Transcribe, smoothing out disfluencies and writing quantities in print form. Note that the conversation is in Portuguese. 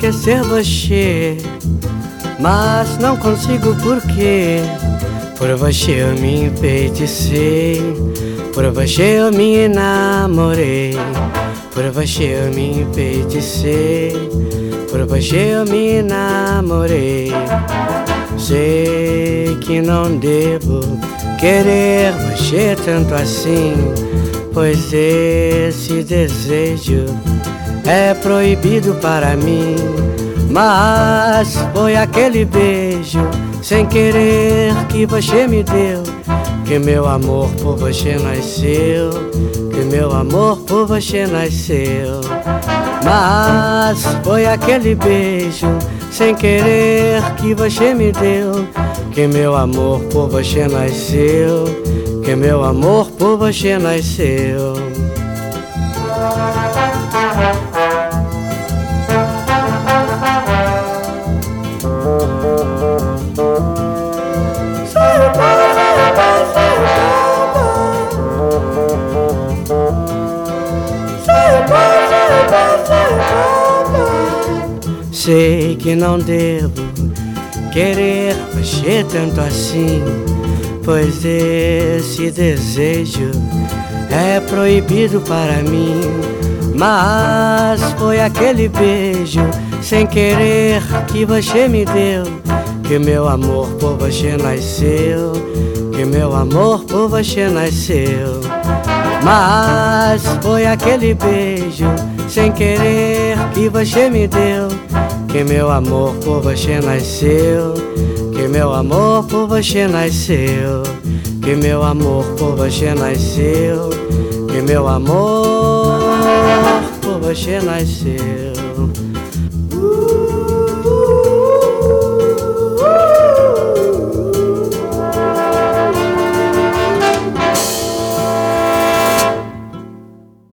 esquecer você, mas não consigo porque por você eu me enfeiticei, por você eu me enamorei, por você eu me enfeiticei, por você eu me enamorei. Sei que não devo querer você tanto assim, pois esse desejo é proibido para mim. Mas foi aquele beijo sem querer que você me deu, que meu amor por você nasceu, que meu amor por você nasceu. Mas foi aquele beijo sem querer que você me deu, que meu amor por você nasceu, que meu amor por você nasceu. Sei que não devo querer você tanto assim, pois esse desejo é proibido para mim. Mas foi aquele beijo sem querer que você me deu, que meu amor por você nasceu, que meu amor por você nasceu. Mas foi aquele beijo sem querer que você me deu, que meu amor por você nasceu, que meu amor por você nasceu, que meu amor por você nasceu, que meu amor por você nasceu.